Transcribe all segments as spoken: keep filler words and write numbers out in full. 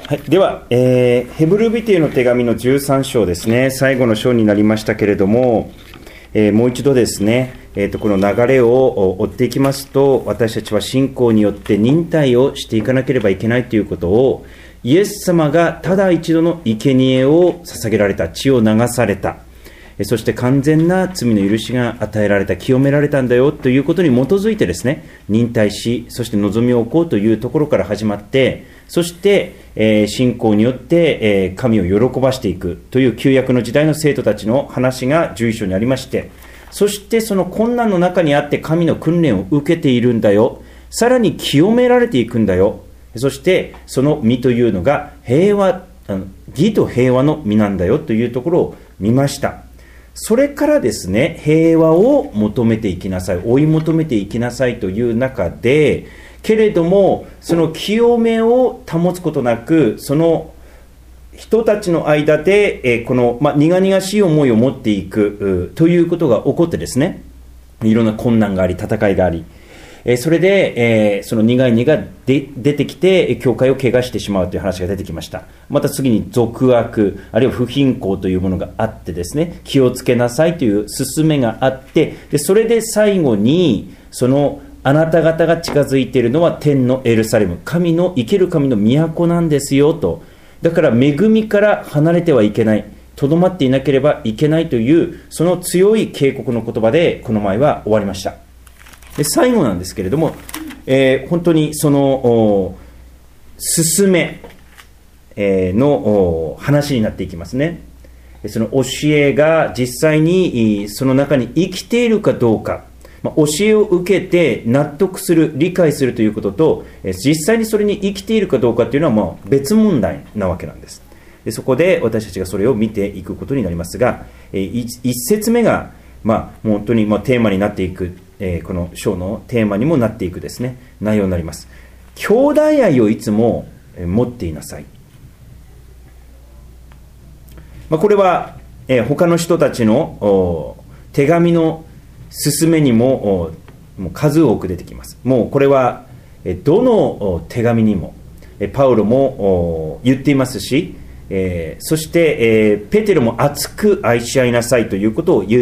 はい、では、えー、ヘブル人への手紙のじゅうさん章ですね、最後の章になりましたけれども、えー、もう一度ですね、えーと、この流れを追っていきますと、私たちは信仰によって忍耐をしていかなければいけないということを、イエス様がただ一度の生贄を捧げられた、血を流された、そして完全な罪の許しが与えられた、清められたんだよということに基づいてですね、忍耐し、そして望みを置こうというところから始まって、そして、えー、信仰によって、えー、神を喜ばしていくという旧約の時代の生徒たちの話がじゅういっ章にありまして、そしてその困難の中にあって神の訓練を受けているんだよ、さらに清められていくんだよ、そしてその実というのが平和、あの義と平和の実なんだよというところを見ました。それからですね、平和を求めていきなさい、追い求めていきなさいという中で、けれどもその清めを保つことなく、その人たちの間で、えー、この、まあ、苦々しい思いを持っていくということが起こってですね、いろんな困難があり、戦いがあり、えー、それで、えー、その苦い荷がで出てきて教会を汚してしまうという話が出てきました。また次に俗悪、あるいは不貧困というものがあってですね、気をつけなさいという勧めがあって、でそれで最後にそのあなた方が近づいているのは天のエルサレム、神の生ける神の都なんですよと。だから恵みから離れてはいけない、とどまっていなければいけないというその強い警告の言葉でこの前は終わりました。で最後なんですけれども、えー、本当にその勧め、えー、の話になっていきますね。その教えが実際にその中に生きているかどうか、まあ、教えを受けて納得する、理解するということと、実際にそれに生きているかどうかというのはもう別問題なわけなんです。でそこで私たちがそれを見ていくことになりますが、一節目が、まあ、本当にまあテーマになっていく、えー、この章のテーマにもなっていくですね、内容になります。兄弟愛をいつも持っていなさい。まあ、これは、えー、他の人たちの手紙の勧めにも、もう数多く出てきます。もうこれはどの手紙にもパウロも言っていますし、えー、そして、えー、ペテロも熱く愛し合いなさいということを言って、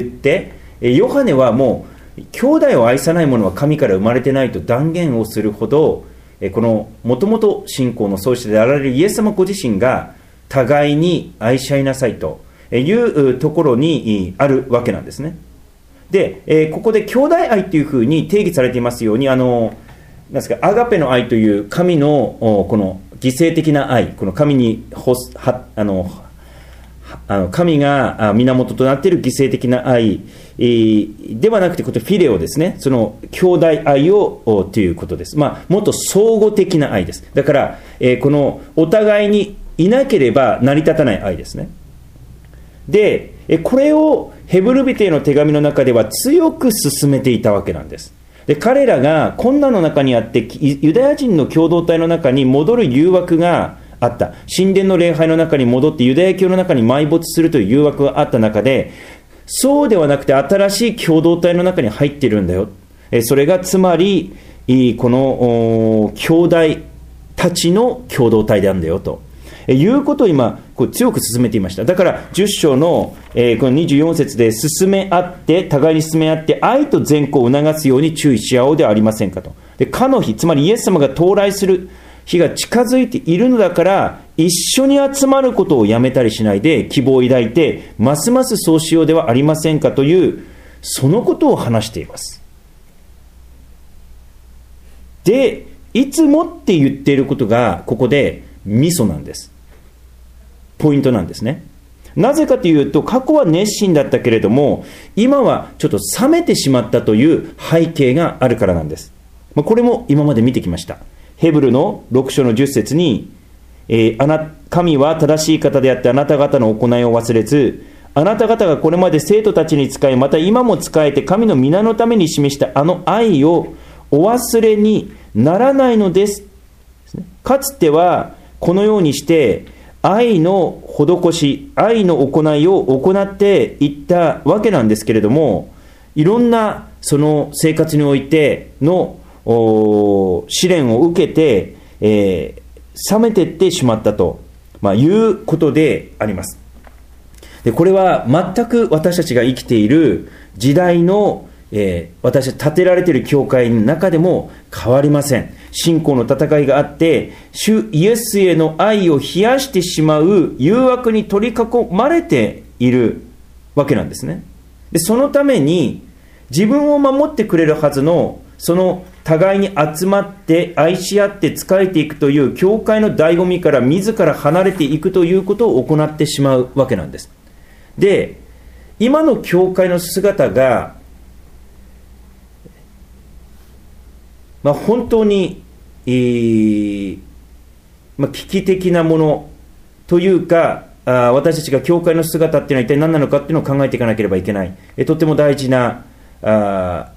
ヨハネはもう兄弟を愛さない者は神から生まれてないと断言をするほど、このもともと信仰の創始者であられるイエス様ご自身が互いに愛し合いなさいというところにあるわけなんですね。で、えー、ここで兄弟愛というふうに定義されていますように、あのなんですか、アガペの愛という神のこの犠牲的な愛、この神にはあのあの神が源となっている犠牲的な愛、えー、ではなくて、このフィレオですね、その兄弟愛をということです。まあ、もっと相互的な愛です。だから、えー、このお互いにいなければ成り立たない愛ですね。で、これをヘブル人への手紙の中では強く進めていたわけなんです。で、彼らが困難の中にあって、ユダヤ人の共同体の中に戻る誘惑があった。神殿の礼拝の中に戻ってユダヤ教の中に埋没するという誘惑があった中で、そうではなくて新しい共同体の中に入っているんだよ。それがつまりこの兄弟たちの共同体であるんだよということを今こう強く進めていました。だからじゅっ章の、えー、このにじゅうよん節で進め合って互いに進め合って愛と善行を促すように注意し合おうではありませんかと。で、かの日、つまりイエス様が到来する日が近づいているのだから、一緒に集まることをやめたりしないで希望を抱いてますますそうしようではありませんかという、そのことを話しています。で、いつもって言っていることがここでミソなんです。ポイントなんですね。なぜかというと、過去は熱心だったけれども今はちょっと冷めてしまったという背景があるからなんです。これも今まで見てきました。ヘブルのろく章のじゅっ節に、えー、あな神は正しい方であってあなた方の行いを忘れず、あなた方がこれまで生徒たちに仕え、また今も仕えて神の皆のために示したあの愛をお忘れにならないのです。かつてはこのようにして愛の施し、愛の行いを行っていったわけなんですけれども、いろんなその生活においての試練を受けて、えー、 冷めていってしまったと、まあ、いうことであります。でこれは全く私たちが生きている時代の、えー、私たち建てられている教会の中でも変わりません。信仰の戦いがあって、主イエスへの愛を冷やしてしまう誘惑に取り囲まれているわけなんですね。でそのために自分を守ってくれるはずの、その互いに集まって愛し合って仕えていくという教会の醍醐味から自ら離れていくということを行ってしまうわけなんです。で今の教会の姿が、まあ、本当に、えーまあ、危機的なものというか、あ私たちが教会の姿っていうのは一体何なのかっていうのを考えていかなければいけない、えとても大事なあ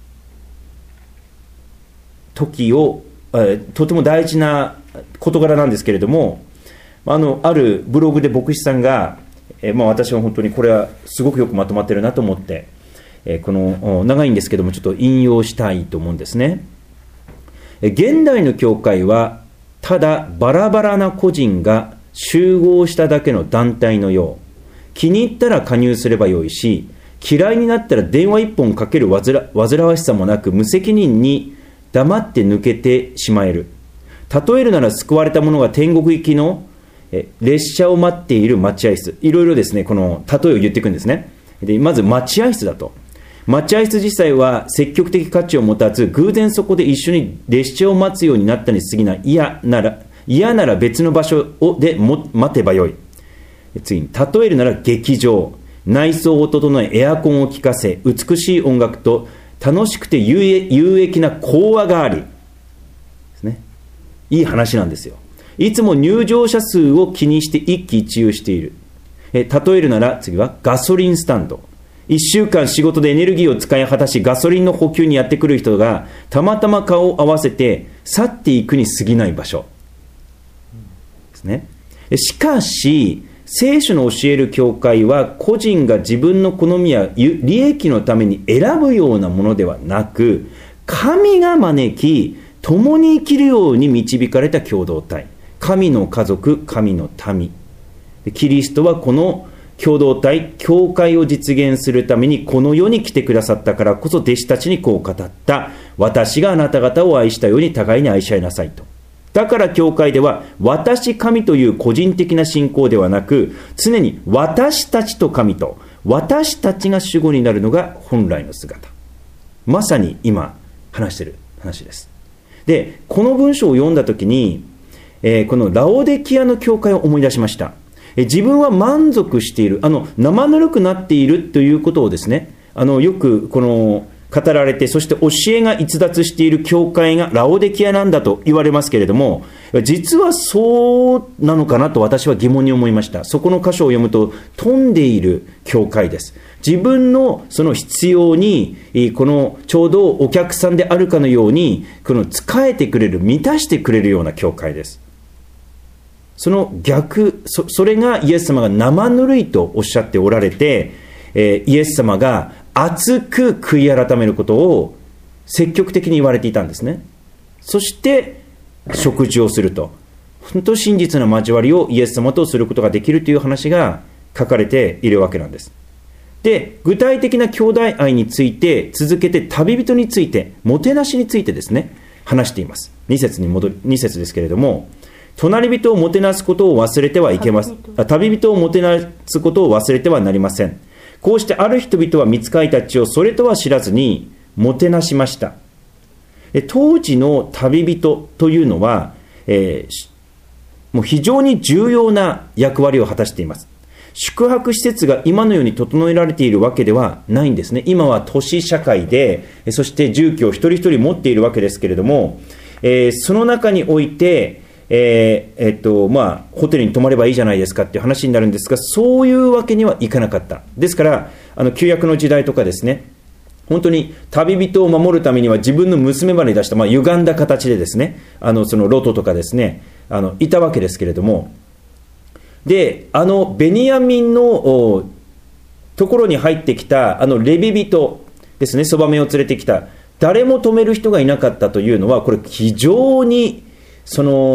時を、えとても大事な事柄なんですけれども、あのあるブログで牧師さんが、えまあ、私は本当にこれはすごくよくまとまってるなと思って、えこの長いんですけどもちょっと引用したいと思うんですね。え現代の教会はただバラバラな個人が集合しただけの団体のよう。気に入ったら加入すればよいし、嫌いになったら電話一本かける煩わしさもなく、無責任に黙って抜けてしまえる。例えるなら救われた者が天国行きのえ列車を待っている待合室。いろいろですね、この例えを言っていくんですね。でまず待合室だと。待合室自体は積極的価値を持たず、偶然そこで一緒に列車を待つようになったに過ぎない。嫌なら嫌なら別の場所をでも待てばよい。次に、例えるなら劇場。内装を整え、エアコンを効かせ、美しい音楽と楽しくて有益な講話があり。ですね。いい話なんですよ。いつも入場者数を気にして一喜一憂している。え例えるなら次はガソリンスタンド。一週間仕事でエネルギーを使い果たし、ガソリンの補給にやってくる人がたまたま顔を合わせて去っていくに過ぎない場所ですね。しかし聖書の教える教会は、個人が自分の好みや利益のために選ぶようなものではなく、神が招き共に生きるように導かれた共同体、神の家族、神の民。キリストはこの共同体、教会を実現するためにこの世に来てくださったからこそ、弟子たちにこう語った。私があなた方を愛したように互いに愛し合いなさいと。だから教会では、私神という個人的な信仰ではなく、常に私たちと神と、私たちが主語になるのが本来の姿。まさに今話している話です。で、この文章を読んだときに、えー、このラオデキアの教会を思い出しました。えー、自分は満足している、あの生ぬるくなっているということをですね、あのよくこの語られて、そして教えが逸脱している教会がラオデキアなんだと言われますけれども、実はそうなのかなと私は疑問に思いました。そこの箇所を読むと、飛んでいる教会です。自分のその必要に、このちょうどお客さんであるかのように、この仕えてくれる、満たしてくれるような教会です。その逆、そ, それがイエス様が生ぬるいとおっしゃっておられて、えー、イエス様が熱く悔い改めることを積極的に言われていたんですね。そして食事をすると、本当真実な交わりをイエス様とすることができるという話が書かれているわけなんです。で、具体的な兄弟愛について、続けて旅人について、もてなしについてですね、話しています。に節に戻り、に節ですけれども、隣人をもてなすことを忘れてはいけます。旅人をもてなすことを忘れてはなりません。こうしてある人々は御使いたちをそれとは知らずにもてなしました。当時の旅人というのは、えー、もう非常に重要な役割を果たしています。宿泊施設が今のように整えられているわけではないんですね。今は都市社会で、そして住居を一人一人持っているわけですけれども、えー、その中において、えーえっとまあ、ホテルに泊まればいいじゃないですかっていう話になるんですが、そういうわけにはいかなかった。ですからあの旧約の時代とかですね、本当に旅人を守るためには自分の娘まで出した、まあ、歪んだ形でですね、あのそのロトとかですね、あのいたわけですけれども、であのベニヤミンのところに入ってきたあのレビ人ですね、そばめを連れてきた、誰も止める人がいなかったというのは、これ非常にその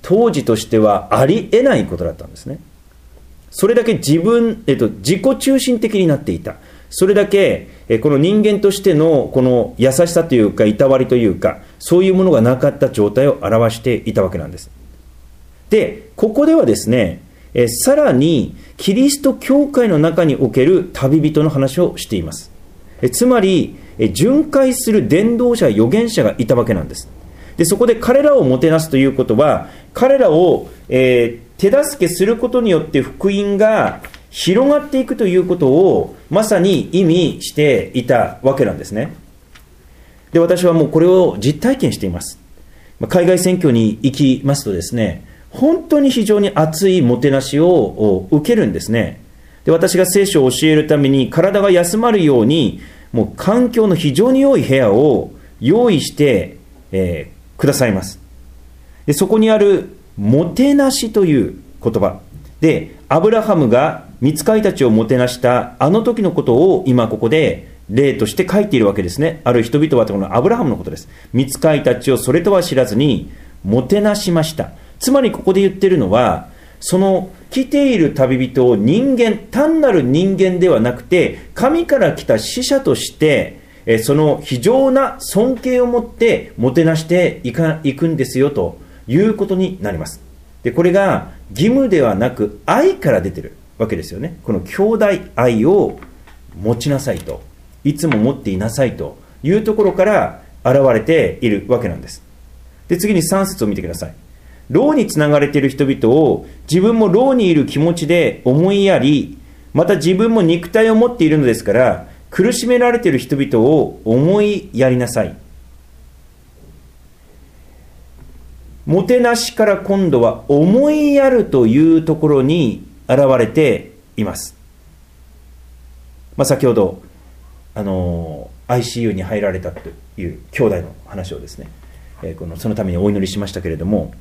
当時としてはありえないことだったんですね。それだけ自分、えっと、自己中心的になっていた。それだけえこの人間としてのこの優しさというかいたわりというか、そういうものがなかった状態を表していたわけなんです。で、ここではですね、えさらにキリスト教会の中における旅人の話をしています。えつまりえ巡回する伝道者、預言者がいたわけなんです。で、そこで彼らをもてなすということは、彼らを、えー、手助けすることによって福音が広がっていくということをまさに意味していたわけなんですね。で、私はもうこれを実体験しています。海外選挙に行きますとですね、本当に非常に熱いもてなしを受けるんですね。で、私が聖書を教えるために体が休まるように、もう環境の非常に良い部屋を用意して、えー、くださいます。で、そこにあるもてなしという言葉で、アブラハムが御使いたちをもてなしたあの時のことを今ここで例として書いているわけですね。ある人々はこのアブラハムのことです。御使いたちをそれとは知らずにもてなしました。つまりここで言っているのは、その来ている旅人を人間、単なる人間ではなくて神から来た使者としてその非常な尊敬を持ってもてなしていか、いくんですよということになります。で、これが義務ではなく愛から出てるわけですよね。この兄弟愛を持ちなさいと、いつも持っていなさいというところから現れているわけなんです。で、次にさん節を見てください。牢につながれている人々を自分も牢にいる気持ちで思いやり、また自分も肉体を持っているのですから苦しめられている人々を思いやりなさい。もてなしから今度は思いやるというところに現れています。まあ、先ほどあの アイシーユー に入られたという兄弟の話をですね、えー、このそのためにお祈りしましたけれども、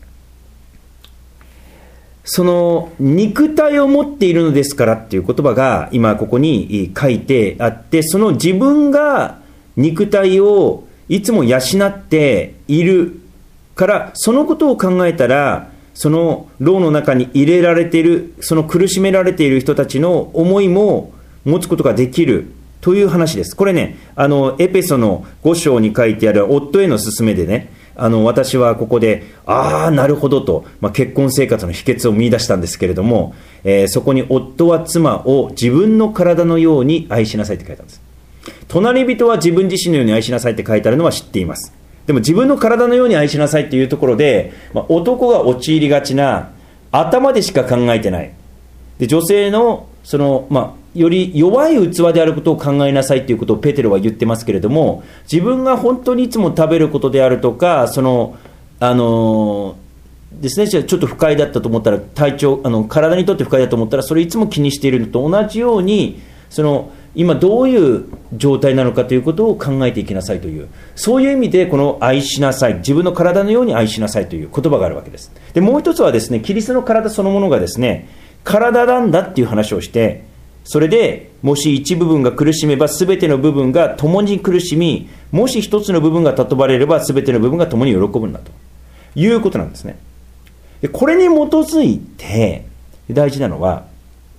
その肉体を持っているのですからっていう言葉が今ここに書いてあって、その自分が肉体をいつも養っているから、そのことを考えたら、その牢の中に入れられている、その苦しめられている人たちの思いも持つことができるという話です。これね、あのエペソのご章に書いてある夫への勧めでね、あの私はここでああなるほどと、まあ、結婚生活の秘訣を見出したんですけれども、えー、そこに夫は妻を自分の体のように愛しなさいって書いてあるんです。隣人は自分自身のように愛しなさいって書いてあるのは知っています。でも自分の体のように愛しなさいっていうところで、まあ、男が陥りがちな頭でしか考えてないで、女性のその、まあ、より弱い器であることを考えなさいということをペテロは言ってますけれども、自分が本当にいつも食べることであるとか、そのあのー、ですね、ちょっと不快だったと思ったら体調あの体にとって不快だと思ったらそれいつも気にしているのと同じように、その今どういう状態なのかということを考えていきなさいという、そういう意味でこの愛しなさい、自分の体のように愛しなさいという言葉があるわけです。で、もう一つはですね、キリストの体そのものがですね、体なんだっていう話をして、それでもし一部分が苦しめば全ての部分が共に苦しみ、もし一つの部分が尊ばれれば全ての部分が共に喜ぶんだということなんですね。で、これに基づいて大事なのは、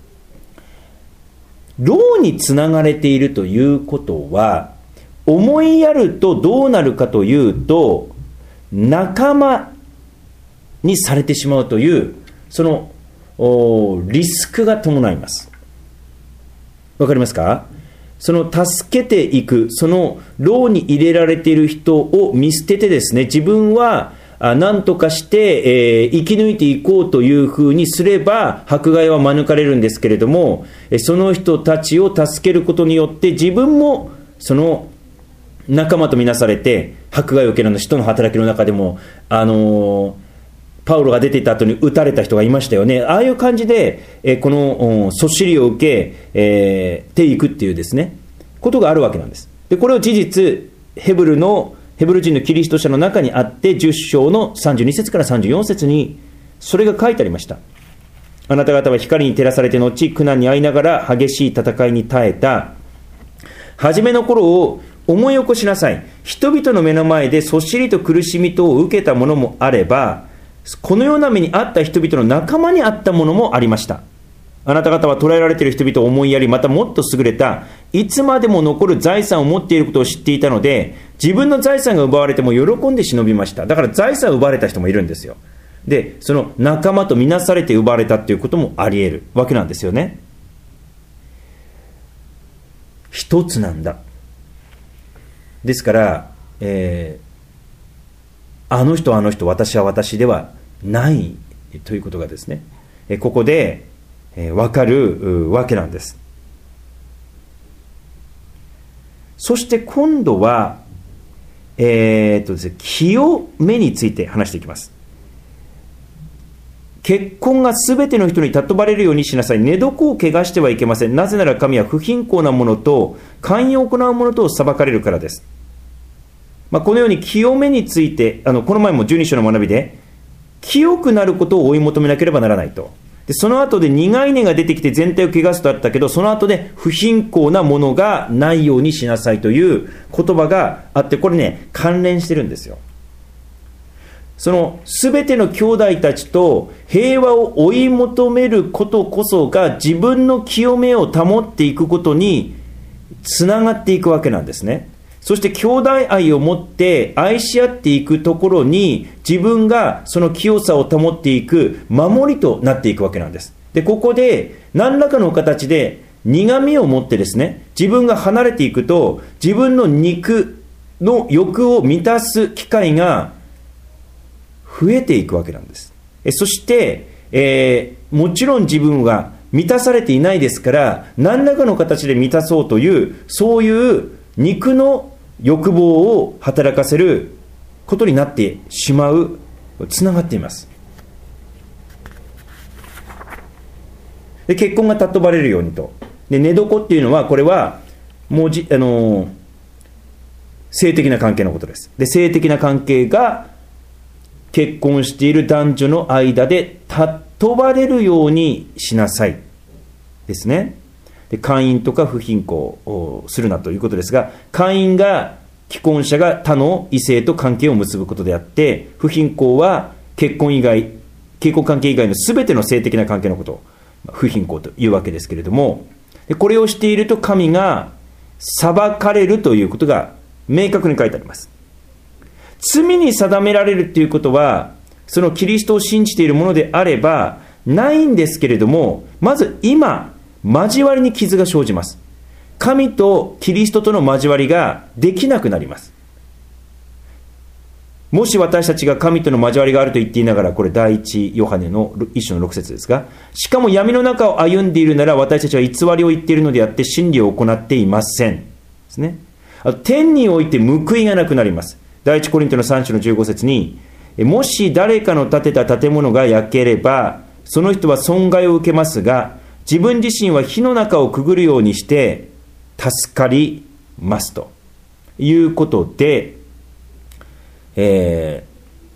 牢につながれているということは、思いやるとどうなるかというと、仲間にされてしまうというそのリスクが伴います。わかりますか？その助けていく、その牢に入れられている人を見捨ててですね、自分は何とかして、えー、生き抜いていこうというふうにすれば迫害は免れるんですけれども、その人たちを助けることによって自分もその仲間とみなされて迫害を受けるの。使徒の働きの中でもあのー、パウロが出ていた後に撃たれた人がいましたよね。ああいう感じで、えー、このそっしりを受け、えー、ていくっていうですねことがあるわけなんです。で、これを事実ヘブルのヘブル人のキリスト者の中にあって、じゅっ章のさんじゅうに節からさんじゅうよん節にそれが書いてありました。あなた方は光に照らされて後苦難に遭いながら激しい戦いに耐えた。初めの頃を思い起こしなさい。人々の目の前でそっしりと苦しみとを受けたものもあれば、 このような目にあった人々の仲間にあったものもありました。あなた方は捕らえられている人々を思いやり、またもっと優れたいつまでも残る財産を持っていることを知っていたので、自分の財産が奪われても喜んで忍びました。だから財産を奪われた人もいるんですよ。で、その仲間とみなされて奪われたということもあり得るわけなんですよね。一つなんだ。ですから、えー、あの人あの人、私は私ではないということがですね、ここで分かるわけなんです。そして今度は、えーっとですね、清めについて話していきます。結婚がすべての人に尊ばれるようにしなさい。寝床を汚してはいけません。なぜなら神は不貧困な者と寛容を行う者とを裁かれるからです。まあ、このように清めについて、あのこの前もじゅうに章の学びで、清くなることを追い求めなければならないと。でその後で苦い根が出てきて全体を汚すとあったけど、その後で不貧困なものがないようにしなさいという言葉があって、これね、関連してるんですよ。そのすべての兄弟たちと平和を追い求めることこそが自分の清めを保っていくことにつながっていくわけなんですね。そして兄弟愛を持って愛し合っていくところに自分がその清さを保っていく守りとなっていくわけなんです。で、ここで何らかの形で苦みを持ってですね、自分が離れていくと自分の肉の欲を満たす機会が増えていくわけなんです。えそして、えー、もちろん自分は満たされていないですから、何らかの形で満たそうというそういう肉の欲望を働かせることになってしまう、つながっています。で、結婚が尊ばれるようにと。で、寝床っていうのは、これはもうじあの性的な関係のことです。で、性的な関係が結婚している男女の間で尊ばれるようにしなさいですね。で、姦淫とか不貧困をするなということですが、姦淫が既婚者が他の異性と関係を結ぶことであって、不貧困は結婚以外、結婚関係以外のすべての性的な関係のことを不貧困というわけですけれども、でこれをしていると神が裁かれるということが明確に書いてあります。罪に定められるということは、そのキリストを信じているものであればないんですけれども、まず今交わりに傷が生じます。神とキリストとの交わりができなくなります。もし私たちが神との交わりがあると言っていながら、これ第一ヨハネの一章の六節ですが、しかも闇の中を歩んでいるなら私たちは偽りを言っているのであって真理を行っていませんですね。あと、天において報いがなくなります。第一コリントの三章の十五節に、もし誰かの建てた建物が焼ければその人は損害を受けますが、自分自身は火の中をくぐるようにして助かりますということで、え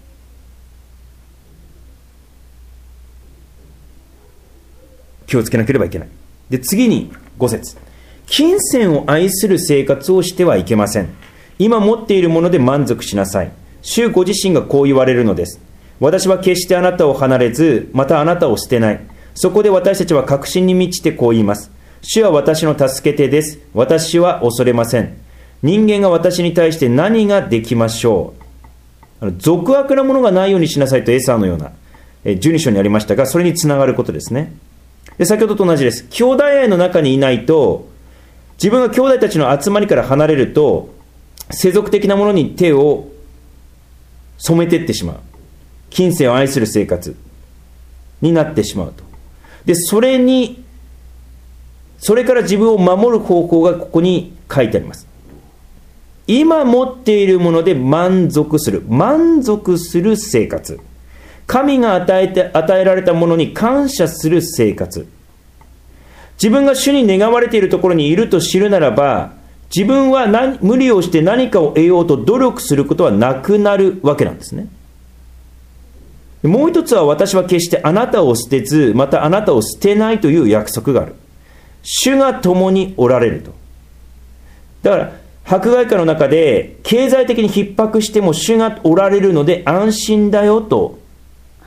ー、気をつけなければいけない。で、次にご節、金銭を愛する生活をしてはいけません。今持っているもので満足しなさい。主ご自身がこう言われるのです。私は決してあなたを離れず、またあなたを捨てない。そこで私たちは確信に満ちてこう言います。主は私の助け手です。私は恐れません。人間が私に対して何ができましょう。あの俗悪なものがないようにしなさいとエサーのようなじゅうに章にありましたが、それにつながることですね。で、先ほどと同じです。兄弟愛の中にいないと、自分が兄弟たちの集まりから離れると、世俗的なものに手を染めていってしまう。金銭を愛する生活になってしまうと。で、それに、それから自分を守る方法がここに書いてあります。今持っているもので満足する。満足する生活。神が与えて、与えられたものに感謝する生活。自分が主に願われているところにいると知るならば、自分は何無理をして何かを得ようと努力することはなくなるわけなんですね。もう一つは、私は決してあなたを捨てず、またあなたを捨てないという約束がある。主が共におられると。だから迫害下の中で経済的に逼迫しても主がおられるので安心だよと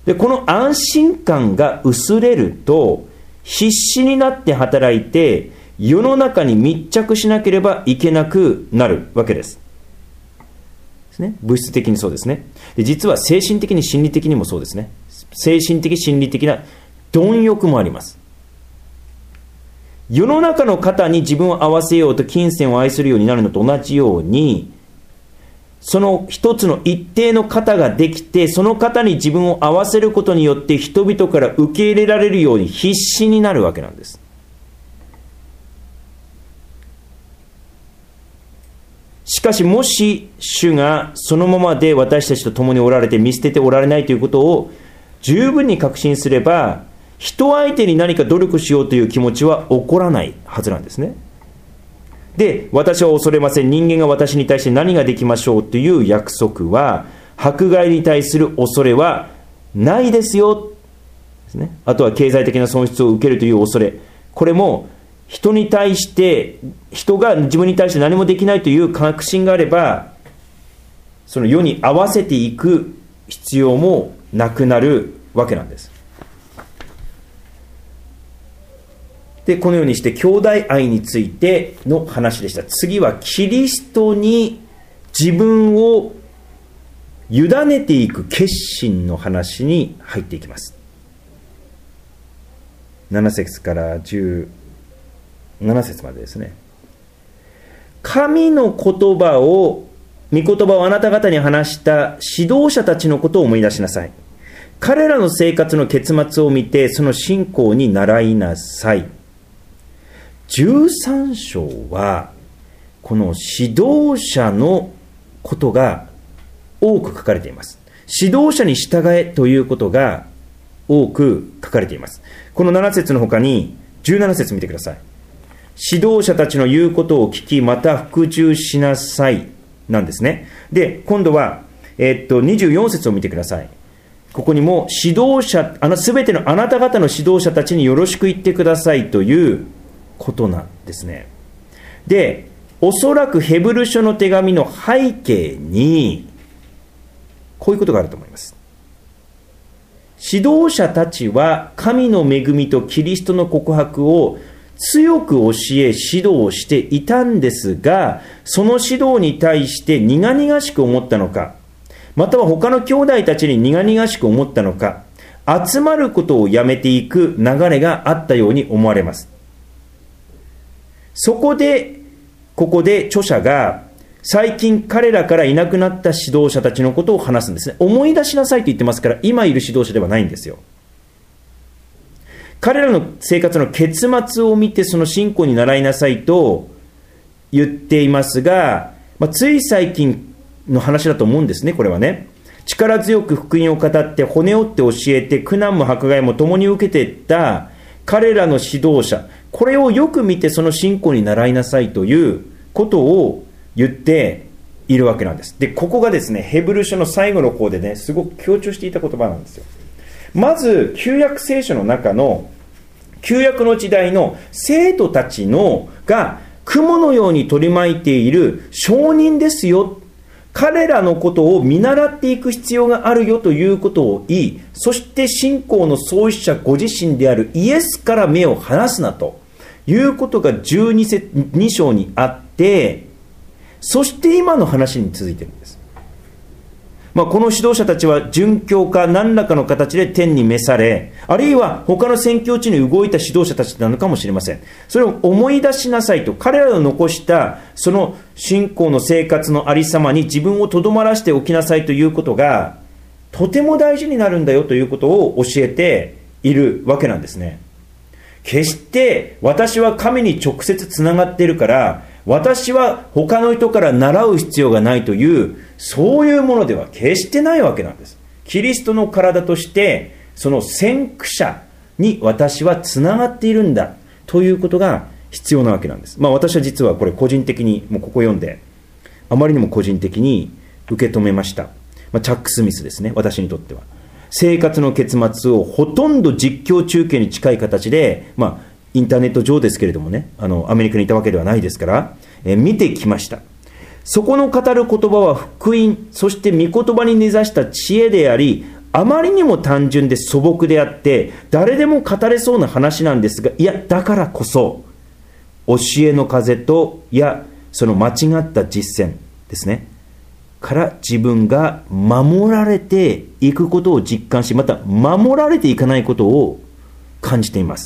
でこの安心感が薄れると、必死になって働いて世の中に密着しなければいけなくなるわけです。ですね、物質的にそうですね。で実は精神的に心理的にもそうですね。精神的心理的な貪欲もあります。世の中の方に自分を合わせようと金銭を愛するようになるのと同じように、その一つの一定の方ができて、その方に自分を合わせることによって人々から受け入れられるように必死になるわけなんです。しかしもし主がそのままで私たちと共におられて見捨てておられないということを十分に確信すれば、人相手に何か努力しようという気持ちは起こらないはずなんですね。で、私は恐れません。人間が私に対して何ができましょうという約束は、迫害に対する恐れはないですよですね。あとは経済的な損失を受けるという恐れ、これも人に対して人が自分に対して何もできないという確信があれば、その世に合わせていく必要もなくなるわけなんです。でこのようにして兄弟愛についての話でした。次はキリストに自分を委ねていく決心の話に入っていきます。なな節からじゅうなな節までですね。神の言葉を御言葉をあなた方に話した指導者たちのことを思い出しなさい。彼らの生活の結末を見てその信仰に倣いなさい。じゅうさん章はこの指導者のことが多く書かれています。指導者に従えということが多く書かれています。このなな節の他にじゅうなな節見てください。指導者たちの言うことを聞き、また服従しなさいなんですね。で今度は、えー、っとにじゅうよん節を見てください。ここにも指導者、あの全てのあなた方の指導者たちによろしく言ってくださいということなんですね。で、おそらくヘブル書の手紙の背景にこういうことがあると思います。指導者たちは神の恵みとキリストの告白を強く教え指導していたんですが、その指導に対して苦々しく思ったのか、または他の兄弟たちに苦々しく思ったのか、集まることをやめていく流れがあったように思われます。そこでここで著者が最近彼らからいなくなった指導者たちのことを話すんですね。思い出しなさいと言ってますから、今いる指導者ではないんですよ。彼らの生活の結末を見てその信仰に習いなさいと言っていますが、まあ、つい最近の話だと思うんですね。これはね、力強く福音を語って骨折って教えて苦難も迫害も共に受けていった彼らの指導者、これをよく見てその信仰に習いなさいということを言っているわけなんです。でここがですね、ヘブル書の最後の項でね、すごく強調していた言葉なんですよ。まず旧約聖書の中の旧約の時代の生徒たちのが雲のように取り巻いている証人ですよ、彼らのことを見習っていく必要があるよということを言い、そして信仰の創始者ご自身であるイエスから目を離すなということがじゅうに章にあって、そして今の話に続いているんです。まあ、この指導者たちは殉教か何らかの形で天に召され、あるいは他の宣教地に動いた指導者たちなのかもしれません。それを思い出しなさいと、彼らの残したその信仰の生活のありさまに自分をとどまらせておきなさいということがとても大事になるんだよということを教えているわけなんですね。決して私は神に直接つながっているから私は他の人から習う必要がないという、そういうものでは決してないわけなんです。キリストの体としてその先駆者に私はつながっているんだということが必要なわけなんです。まあ私は実はこれ個人的にもうここ読んであまりにも個人的に受け止めました。まあ、チャック・スミスですね、私にとっては。生活の結末をほとんど実況中継に近い形で、まあインターネット上ですけれどもね、あのアメリカにいたわけではないですから、えー、見てきました。そこの語る言葉は福音、そして御言葉に根ざした知恵であり、 あまりにも単純で素朴であって誰でも語れそうな話なんですが、いやだからこそ教えの風と、いやその間違った実践ですねから自分が守られていくことを実感し、また守られていかないことを感じています。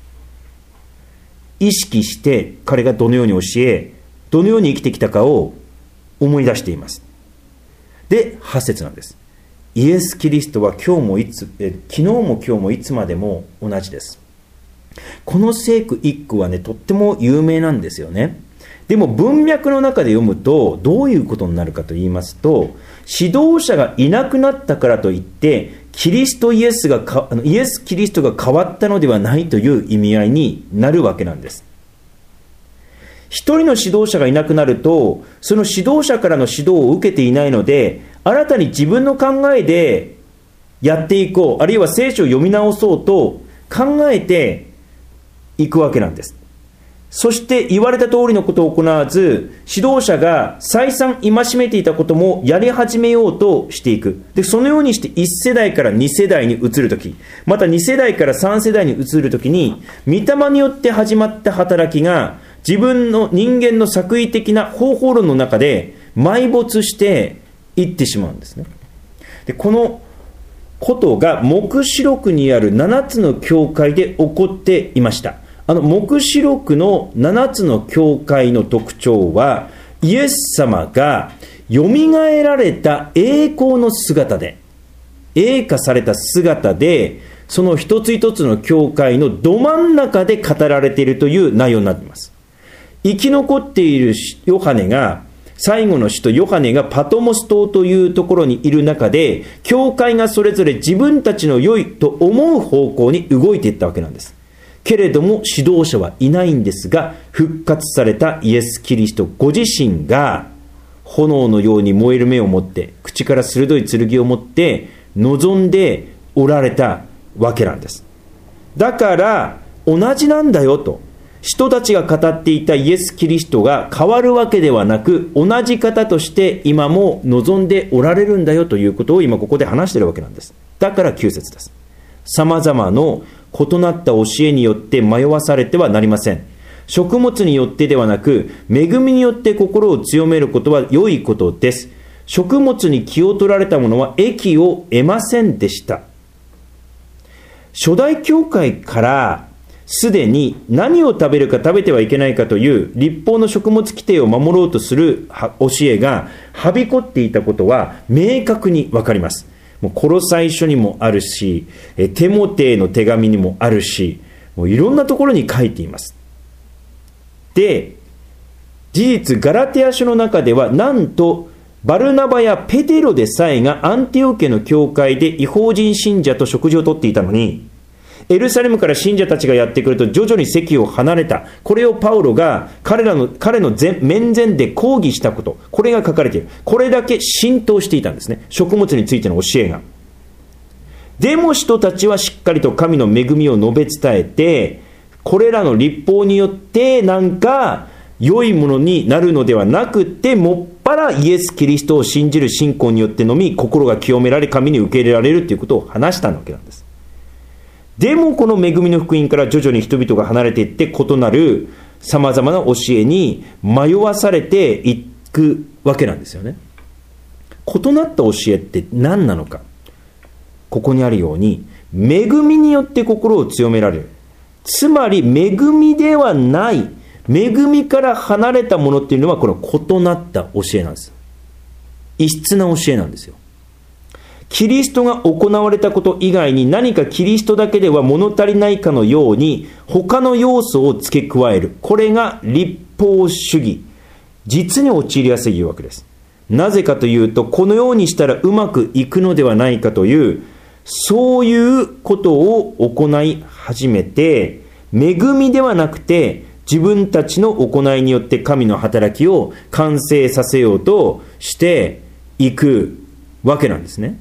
意識して彼がどのように教え、どのように生きてきたかを思い出しています。で、はち節なんです。イエス・キリストは今日もいつ、え昨日も今日もいつまでも同じです。この聖句一句はね、とっても有名なんですよね。でも文脈の中で読むとどういうことになるかと言いますと、指導者がいなくなったからといってキリストイエスがかイエス・キリストが変わったのではないという意味合いになるわけなんです。一人の指導者がいなくなると、その指導者からの指導を受けていないので、新たに自分の考えでやっていこう、あるいは聖書を読み直そうと考えていくわけなんです。そして言われた通りのことを行わず、指導者が再三戒めていたこともやり始めようとしていく。で、そのようにしていち世代からに世代に移るとき、またに世代からさん世代に移るときに、御霊によって始まった働きが自分の人間の作為的な方法論の中で埋没していってしまうんですね。で、このことが黙示録にあるななつの教会で起こっていました。あの黙示録のななつの教会の特徴は、イエス様がよみがえられた栄光の姿で、栄華された姿で、その一つ一つの教会のど真ん中で語られているという内容になっています。生き残っているヨハネが、最後の使徒ヨハネがパトモス島というところにいる中で、教会がそれぞれ自分たちの良いと思う方向に動いていったわけなんです。けれども指導者はいないんですが、復活されたイエス・キリストご自身が炎のように燃える目を持って、口から鋭い剣を持って望んでおられたわけなんです。だから同じなんだよと、人たちが語っていたイエス・キリストが変わるわけではなく、同じ方として今も望んでおられるんだよということを今ここで話しているわけなんです。だからきゅう節です。さまざまの異なった教えによって迷わされてはなりません。食物によってではなく、恵みによって心を強めることは良いことです。食物に気を取られた者は益を得ませんでした。初代教会からすでに何を食べるか食べてはいけないかという律法の食物規定を守ろうとする教えがはびこっていたことは明確にわかります。もうコロサイ書にもあるし、テモテへの手紙にもあるし、もういろんなところに書いています。で、事実ガラテヤ書の中ではなんとバルナバやペテロでさえがアンティオケの教会で異邦人信者と食事をとっていたのに、エルサレムから信者たちがやってくると徐々に席を離れた。これをパウロが彼らの彼の面前で抗議したこと、これが書かれている。これだけ浸透していたんですね、食物についての教えが。でも人たちはしっかりと神の恵みを述べ伝えて、これらの律法によってなんか良いものになるのではなくて、もっぱらイエス・キリストを信じる信仰によってのみ心が清められ、神に受け入れられるということを話したわけなんです。でもこの恵みの福音から徐々に人々が離れていって、異なるさまざまな教えに迷わされていくわけなんですよね。異なった教えって何なのか。ここにあるように、恵みによって心を強められる。つまり恵みではない、恵みから離れたものっていうのはこの異なった教えなんです。異質な教えなんですよ。キリストが行われたこと以外に何かキリストだけでは物足りないかのように他の要素を付け加える。これが律法主義。実に陥りやすい誘惑です。なぜかというと、このようにしたらうまくいくのではないかという、そういうことを行い始めて、恵みではなくて自分たちの行いによって神の働きを完成させようとしていくわけなんですね。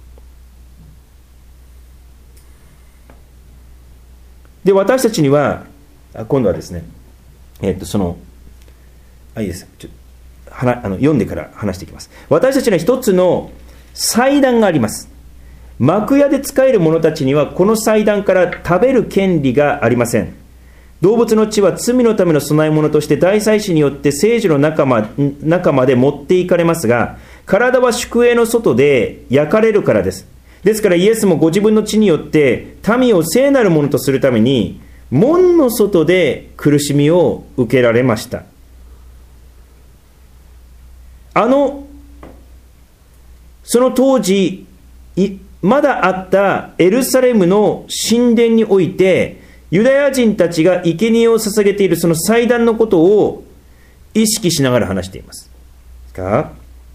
で、私たちには、今度はですね、えっと、その、あ、いいです。ちょはなあの読んでから話していきます。私たちには一つの祭壇があります。 幕屋で仕える者たちにはこの祭壇から食べる権利がありません。動物の血は罪のための供え物として大祭司によって聖所の中ま、中まで持っていかれますが、体は宿営の外で焼かれるからです。ですからイエスもご自分の血によって民を聖なるものとするために門の外で苦しみを受けられました。あのその当時まだあったエルサレムの神殿においてユダヤ人たちが生贄を捧げているその祭壇のことを意識しながら話していますが、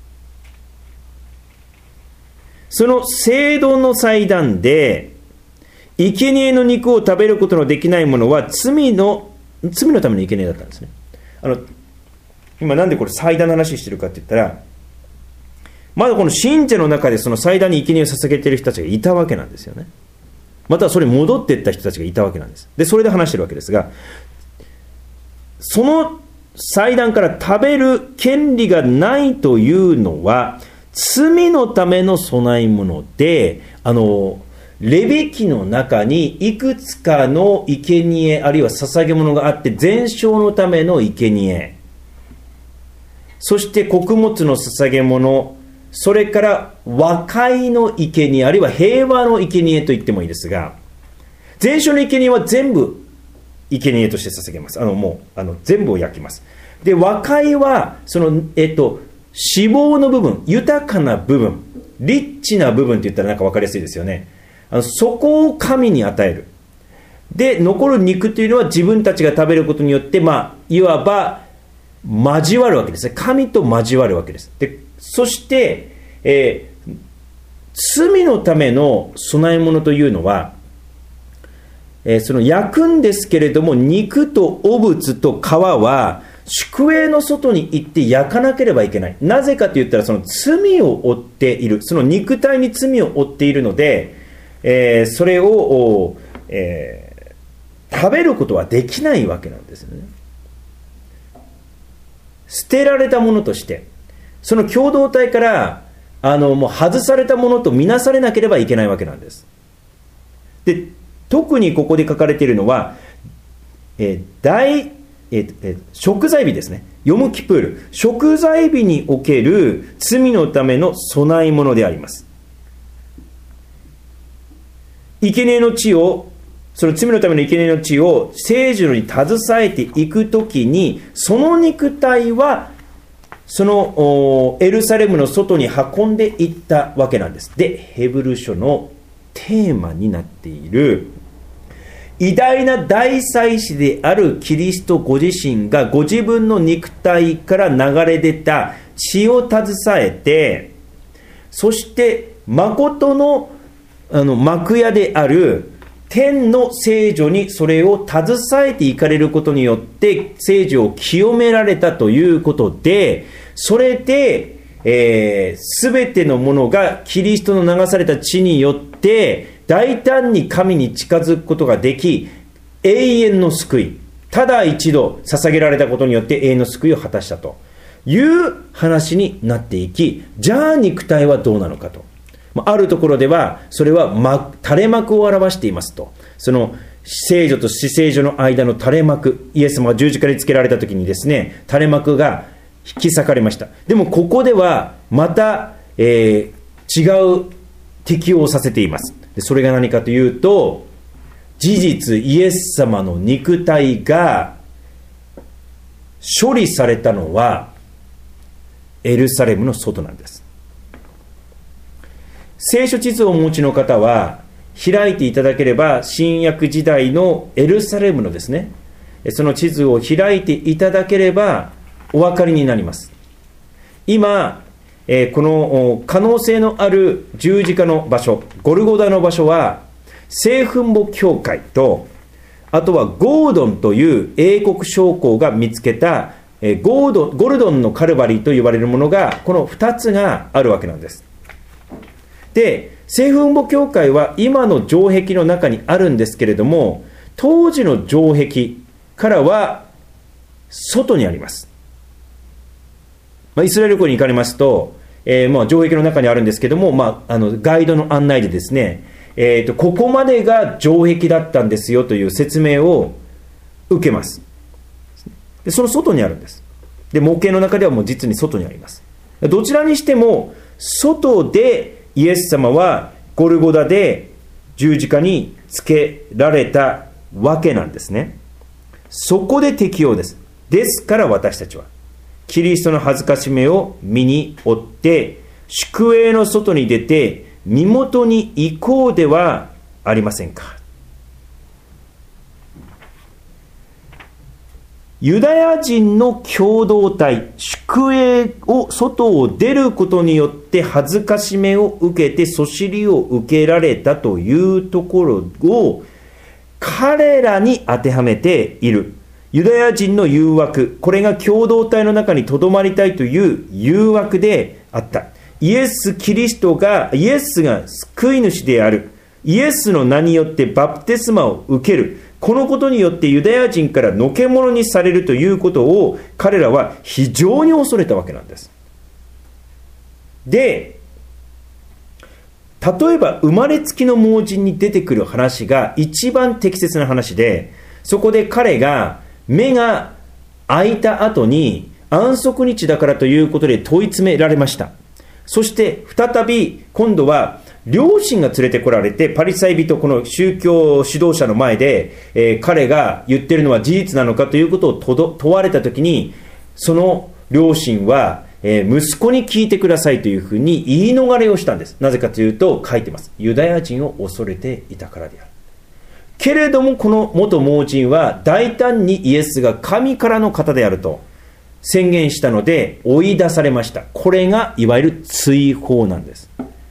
その聖堂の祭壇で生贄の肉を食べることのできないものは罪の罪のための生贄だったんですね。あの今なんでこれ祭壇の話してるかって言ったら、まだこの信者の中でその祭壇に生贄を捧げている人たちがいたわけなんですよね。またはそれに戻っていった人たちがいたわけなんです。でそれで話してるわけですが、その祭壇から食べる権利がないというのは罪のための供え物で、あのレビ記の中にいくつかの生贄あるいは捧げ物があって、全焼のための生贄、そして穀物の捧げ物、それから和解の生贄あるいは平和の生贄と言ってもいいですが、全焼の生贄は全部生贄として捧げます。あのもうあの全部を焼きます。で和解はそのえっと脂肪の部分、豊かな部分、リッチな部分って言ったらなんか分かりやすいですよね。あのそこを神に与える。で残る肉というのは自分たちが食べることによって、まあいわば交わるわけですね。神と交わるわけです。でそして、えー、罪のための供え物というのは、えー、その焼くんですけれども、肉と汚物と皮は宿営の外に行って焼かなければいけない。なぜかと言ったら、その罪を負っている、その肉体に罪を負っているので、えー、それを、えー、食べることはできないわけなんですよね。捨てられたものとして、その共同体からあのもう外されたものとみなされなければいけないわけなんです。で特にここで書かれているのは、えー大えーえー、贖罪日ですね。ヨムキプール、贖罪日における罪のための供え物であります。生贄の血を、その罪のための生贄の血を聖所に携えていくときに、その肉体はそのエルサレムの外に運んでいったわけなんです。でヘブル書のテーマになっている偉大な大祭司であるキリストご自身がご自分の肉体から流れ出た血を携えて、そして誠のあの幕屋である天の聖女にそれを携えていかれることによって聖女を清められたということで、それで、えー、全てのものがキリストの流された血によって大胆に神に近づくことができ、永遠の救い、ただ一度捧げられたことによって永遠の救いを果たしたという話になっていき、じゃあ肉体はどうなのかと、あるところではそれは、ま、垂れ幕を表していますと。その聖女と死聖女の間の垂れ幕、イエス様が十字架につけられた時にですね、垂れ幕が引き裂かれました。でもここではまた、えー、違う適用をさせています。でそれが何かというと、事実イエス様の肉体が処理されたのはエルサレムの外なんです。聖書地図をお持ちの方は開いていただければ、新約時代のエルサレムのですね、その地図を開いていただければお分かりになります。今、えー、この可能性のある十字架の場所、ゴルゴダの場所は聖墳墓教会と、あとはゴードンという英国将校が見つけた、えー、ゴードンゴルドンのカルバリーと呼ばれるものが、このふたつがあるわけなんです。で聖墳墓教会は今の城壁の中にあるんですけれども、当時の城壁からは外にあります。まあ、イスラエル国に行かれますと、 えー、まあ城壁の中にあるんですけども、まあ、あのガイドの案内でですね、えーと、ここまでが城壁だったんですよという説明を受けます。でその外にあるんです。で模型の中ではもう実に外にあります。どちらにしても外でイエス様はゴルゴダで十字架につけられたわけなんですね。そこで適用です。ですから私たちはキリストの恥ずかしめを身に負って宿営の外に出て身元に行こうではありませんか。ユダヤ人の共同体、宿営を外を出ることによって恥ずかしめを受けてそしりを受けられたというところを彼らに当てはめている。ユダヤ人の誘惑、これが共同体の中にとどまりたいという誘惑であった。イエス・キリストが、イエスが救い主である。イエスの名によってバプテスマを受ける。このことによってユダヤ人からのけ者にされるということを彼らは非常に恐れたわけなんです。で、例えば生まれつきの盲人に出てくる話が一番適切な話で、そこで彼が目が開いた後に安息日だからということで問い詰められました。そして再び今度は両親が連れてこられてパリサイ人、この宗教指導者の前で、えー、彼が言ってるのは事実なのかということをとど問われたときに、その両親は、えー、息子に聞いてくださいというふうに言い逃れをしたんです。なぜかというと書いてます。ユダヤ人を恐れていたからである。けれどもこの元盲人は大胆にイエスが神からの方であると宣言したので追い出されました。これがいわゆる追放なんです。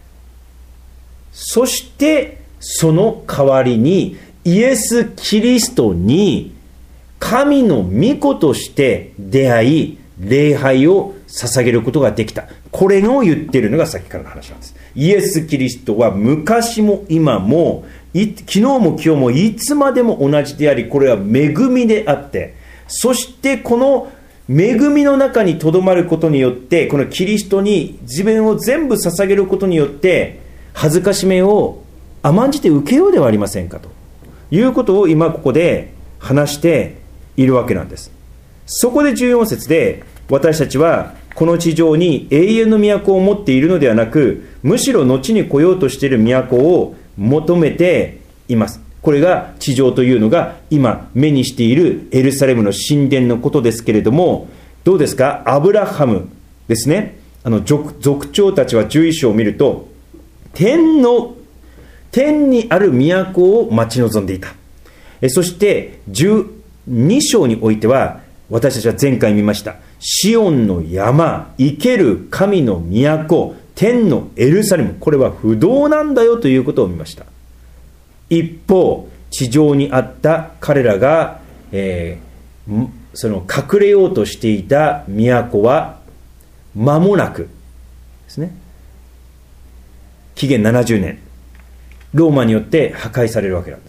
そしてその代わりにイエス・キリストに神の御子として出会い礼拝を捧げることができた。これを言っているのがさっきからの話なんです。イエス・キリストは昔も今もい昨日も今日もいつまでも同じであり、これは恵みであって、そしてこの恵みの中にとどまることによって、このキリストに自分を全部捧げることによって恥ずかしめを甘んじて受けようではありませんかということを今ここで話しているわけなんです。そこでじゅうよん節で、私たちはこの地上に永遠の都を持っているのではなく、むしろ後に来ようとしている都を求めています。これが地上というのが今目にしているエルサレムの神殿のことですけれども、どうですか。アブラハムですね、あの 族, 族長たちはじゅういっ章を見ると、天の天にある都を待ち望んでいた。えそしてじゅうに章においては、私たちは前回見ましたシオンの山、生ける神の都、天のエルサレム、これは不動なんだよということを見ました。一方地上にあった彼らが、えー、その隠れようとしていた都は間もなくですね、紀元ななじゅうねんローマによって破壊されるわけなんです。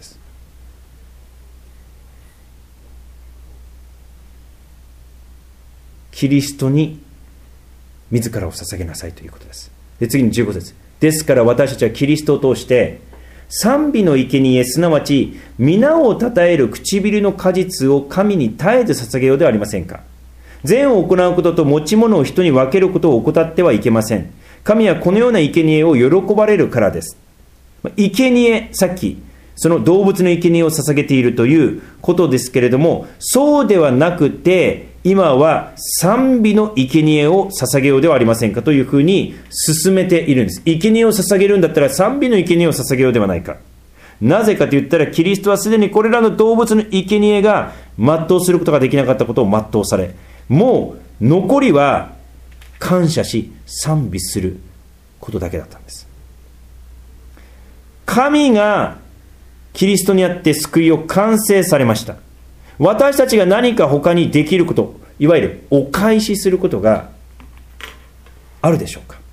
キリストに自らを捧げなさいということです。で次にじゅうご節、ですから私たちはキリストを通して賛美の生贄、すなわち皆をたたえる唇の果実を神に絶えず捧げようではありませんか。善を行うことと持ち物を人に分けることを怠ってはいけません。神はこのような生贄を喜ばれるからです。生贄、さっきその動物の生贄を捧げているということですけれども、そうではなくて今は賛美の生贄を捧げようではありませんかというふうに進めているんです。生贄を捧げるんだったら賛美の生贄を捧げようではないか。なぜかと言ったら、キリストはすでにこれらの動物の生贄が全うすることができなかったことを全うされ、もう残りは感謝し賛美することだけだったんです。神がキリストにあって救いを完成されました。私たちが何か他にできること、いわゆるお返しすることがあるでしょうか。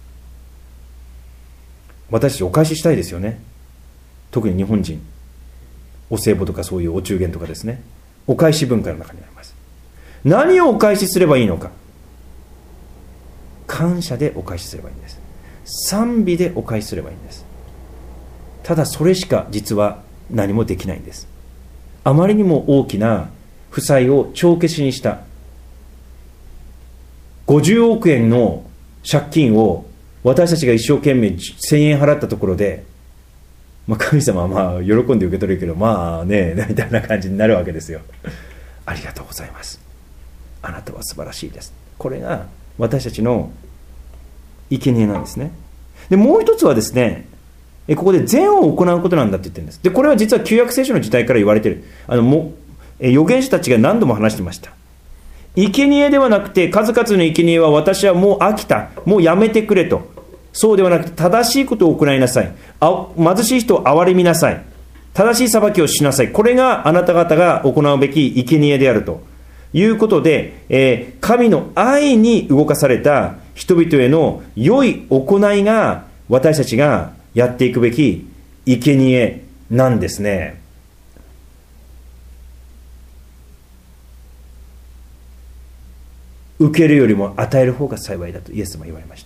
私たちお返ししたいですよね。特に日本人、お歳暮とかそういうお中元とかですね、お返し文化の中にあります。何をお返しすればいいのか。 感謝でお返しすればいいんです。賛美でお返しすればいいんです。ただそれしか実は何もできないんです。あまりにも大きな負債を帳消しにしたごじゅうおくえんの借金を私たちが一生懸命せんえん払ったところで、まあ、神様はまあ喜んで受け取るけど、まあねみたいな感じになるわけですよ。ありがとうございます、あなたは素晴らしいです。これが私たちの生贄なんですね。でもう一つはですね、ここで善を行うことなんだって言ってるんです。でこれは実は旧約聖書の時代から言われている。あのも預言者たちが何度も話してました。生贄ではなくて、数々の生贄は私はもう飽きた、もうやめてくれと。そうではなくて、正しいことを行いなさい。あ貧しい人を憐れみなさい。正しい裁きをしなさい。これがあなた方が行うべき生贄であるということで、えー、神の愛に動かされた人々への良い行いが私たちがやっていくべき生贄なんですね。受けるよりも与える方が幸いだとイエス様は言われました。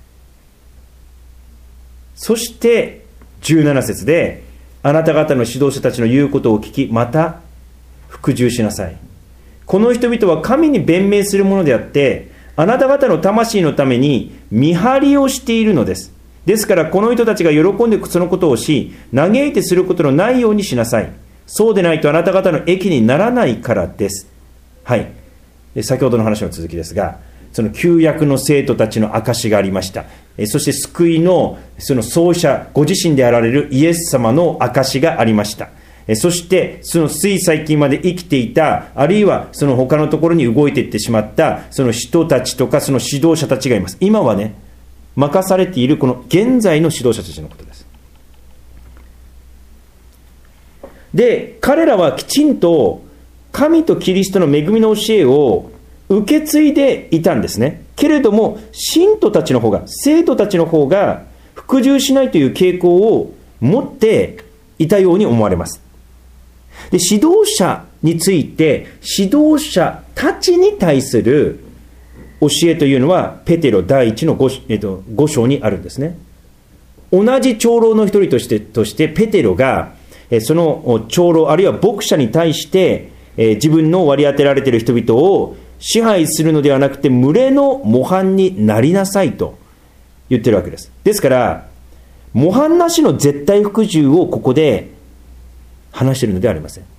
そしてじゅうなな節で、あなた方の指導者たちの言うことを聞き、また服従しなさい。この人々は神に弁明するものであって、あなた方の魂のために見張りをしているのです。ですからこの人たちが喜んでそのことをし、嘆いてすることのないようにしなさい。そうでないとあなた方の益にならないからです。はい、先ほどの話の続きですが、その旧約の生徒たちの証がありました。そして救いのその創始者ご自身であられるイエス様の証がありました。そしてそのつい最近まで生きていた、あるいはその他のところに動いていってしまったその人たちとか、その指導者たちがいます。今はね、任されているこの現在の指導者たちのことです。で、彼らはきちんと神とキリストの恵みの教えを受け継いでいたんですね。けれども信徒たちの方が、生徒たちの方が服従しないという傾向を持っていたように思われます。で、指導者について、指導者たちに対する教えというのはペテロ第一の 5,、えっと、ご章にあるんですね。同じ長老の一人としてとしてペテロがその長老あるいは牧者に対して自分の割り当てられている人々を支配するのではなくて、群れの模範になりなさいと言ってるわけです。ですから模範なしの絶対服従をここで話しているのではありません。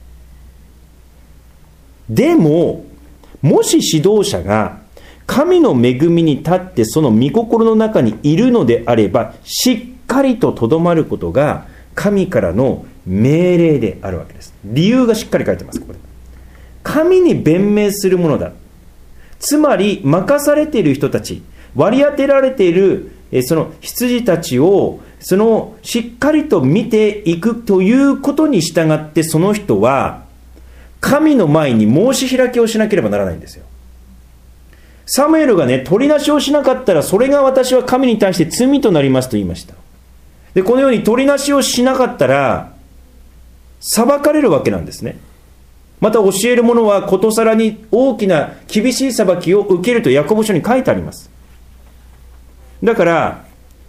でももし指導者が神の恵みに立ってその御心の中にいるのであれば、しっかりととどまることが神からの命令であるわけです。理由がしっかり書いてます。これ神に弁明するものだ。つまり任されている人たち、割り当てられているその羊たちをそのしっかりと見ていくということに従って、その人は神の前に申し開きをしなければならないんですよ。サムエルがね、取りなしをしなかったら、それが私は神に対して罪となりますと言いました。で、このように取りなしをしなかったら裁かれるわけなんですね。また教える者はことさらに大きな厳しい裁きを受けるとヤコブ書に書いてあります。だから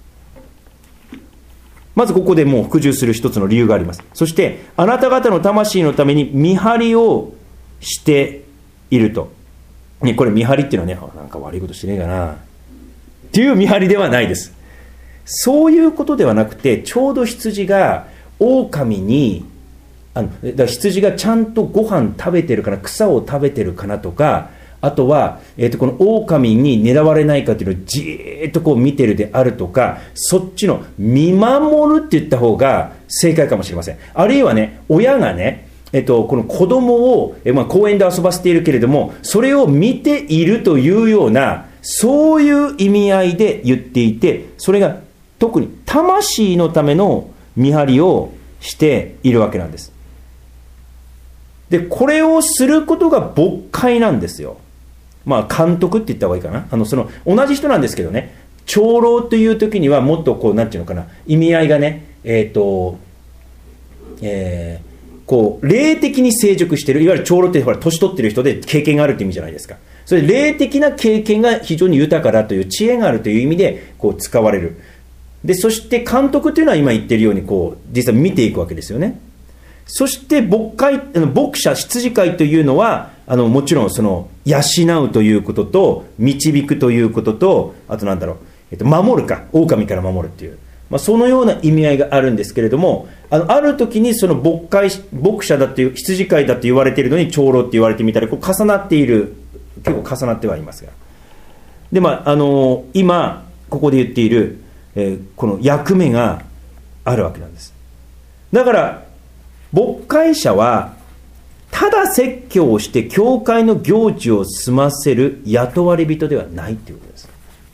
まずここでもう服従する一つの理由があります。そしてあなた方の魂のために見張りをしていると、ね、これ見張りっていうのはね、なんか悪いことしてねえかなっていう見張りではないです。そういうことではなくて、ちょうど羊が狼にあのだから羊がちゃんとご飯食べてるかな、草を食べてるかなとか、あとは、えー、とこの狼に狙われないかというのをじーっとこう見てるであるとか、そっちの見守るって言った方が正解かもしれません。あるいはね、親がね、えっと、この子供を、えまあ、公園で遊ばせているけれども、それを見ているというような、そういう意味合いで言っていて、それが特に魂のための見張りをしているわけなんです。で、これをすることが牧会なんですよ。まあ監督って言った方がいいかな。あのその同じ人なんですけどね、長老という時にはもっとこうなんていうのかな、意味合いがね、えっと、えーこう霊的に成熟している、いわゆる長老ってほら年取ってる人で経験があるという意味じゃないですか。それで霊的な経験が非常に豊かだという知恵があるという意味でこう使われる。でそして監督というのは今言っているようにこう実際見ていくわけですよね。そして牧会、牧者羊飼いというのはあのもちろんその養うということと導くということと、あとなんだろう、えっと、守るか、狼から守るっていう、まあ、そのような意味合いがあるんですけれども、あのある時にその牧会牧者だっていう羊飼いだと言われているのに長老って言われてみたらこう重なっている、結構重なってはいますが、で、まあ、あの今ここで言っている、えー、この役目があるわけなんです。だから牧会者はただ説教をして教会の行事を済ませる雇われ人ではないということです。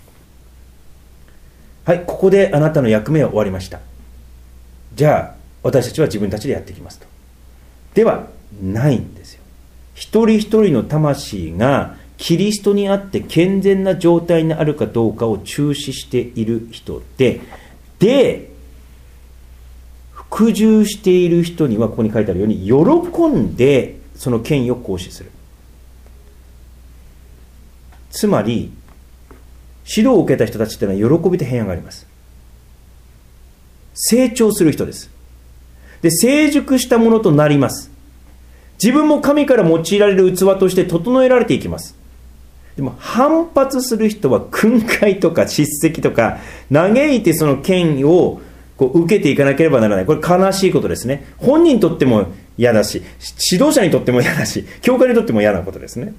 はい、ここであなたの役目は終わりました。じゃあ私たちは自分たちでやっていきますと。ではないんですよ。一人一人の魂がキリストにあって健全な状態にあるかどうかを注視している人で、で服従している人にはここに書いてあるように喜んでその権威を行使する。つまり指導を受けた人たちというのは喜びと平安があります。成長する人です。で成熟したものとなります。自分も神から用いられる器として整えられていきます。でも反発する人は訓戒とか叱責とか嘆いてその権威をこう受けていかなければならない。これ悲しいことですね。本人にとっても嫌だし、指導者にとっても嫌だし、教会にとっても嫌なことですね。